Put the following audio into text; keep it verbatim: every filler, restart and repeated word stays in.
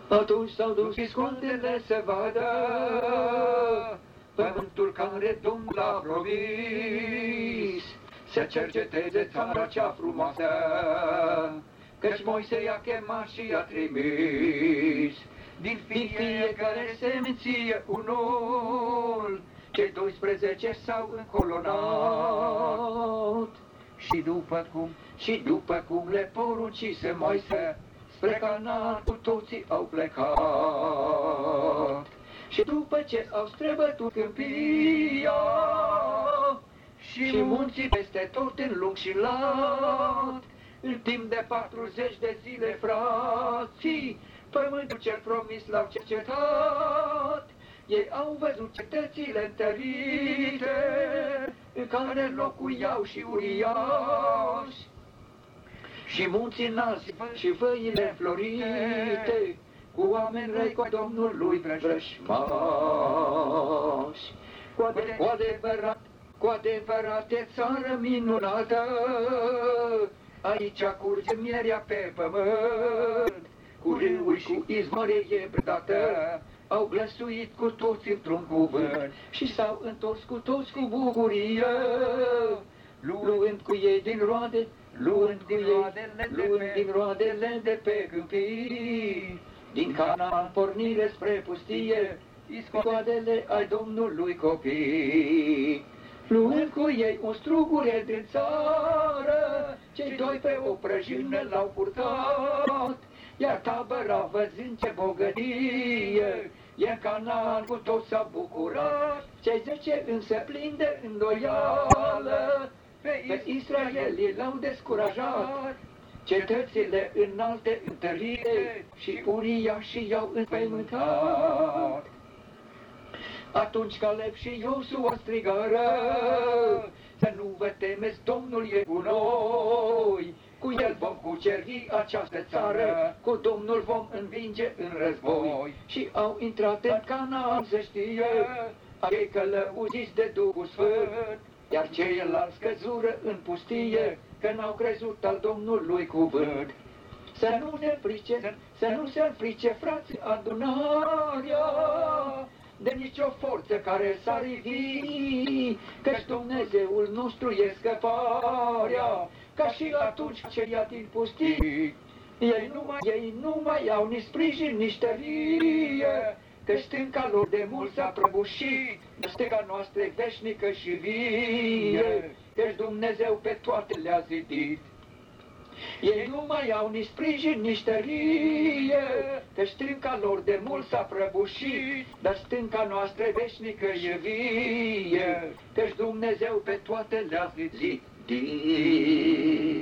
Atunci s-au dus viscontele să vadă pământul care Domnul a promis, să cerceteze țara cea frumoasă, căci Moise i-a chemat și i-a trimis. Din fiecare seminție unul, cei doisprezece s-au încolonat. Și după cum, și după cum le poruncise Moise, spre Canaan cu toții au plecat. Și după ce au străbătut câmpia și munții peste tot în lung și lat, în timp de patruzeci de zile, frații, pământul cel promis l-au cercetat. Ei au văzut cetățile întărite, în care locuiau și uriași, și munții înalți și văile florite, cu oameni răi, cu Domnului vrăjmași. Cu, ade cu adevărat, cu adevărat e țară minunată, aici curge mierea pe pământ, cu râuri și cu izvoare e brdată, au glăsuit cu toți într-un cuvânt și s-au întors cu toți cu bucurie, luând cu ei din roade, luând cu ei, luând din roadele de pe câmpii, din Canaan pornire spre pustie, iscoadele ai Domnului copii. Luând cu ei un strugure din țară, cei doi pe o prăjină l-au purtat, iar tabăra văzând ce bogăție, e în Canaan cu toți s-a bucurat. Cei zece însă plini de îndoială, pe Israelii l-au descurajat, cetățile înalte întărite și uriașii i-au înspăimântat. Atunci Caleb și Iosua strigară, să nu vă temeți, Domnul e cu noi, cu el vom cuceri această țară, cu Domnul vom învinge în război. Și au intrat în Canaan, să știe, ei călăuziți de Duhul Sfânt, iar ceilalți căzură în pustie, că n-au crezut al Domnului cuvânt. Să nu ne frice, să nu se înfrice, frați, adunarea, de nicio forță care s-ar ivi, căci Dumnezeul nostru e scăparea, ca și atunci ce ia din pustii. Ei nu mai, ei nu mai au nici sprijin, nici tărie, căci stânca lor de mult s-a prăbușit, stânca noastră e veșnică și vie, căci Dumnezeu pe toate le-a zidit. Ei nu mai au nici sprijin, nici tărie, că stânca lor de mult s-a prăbușit, dar stânca noastră veșnică e vie, căci Dumnezeu pe toate le-a zidit.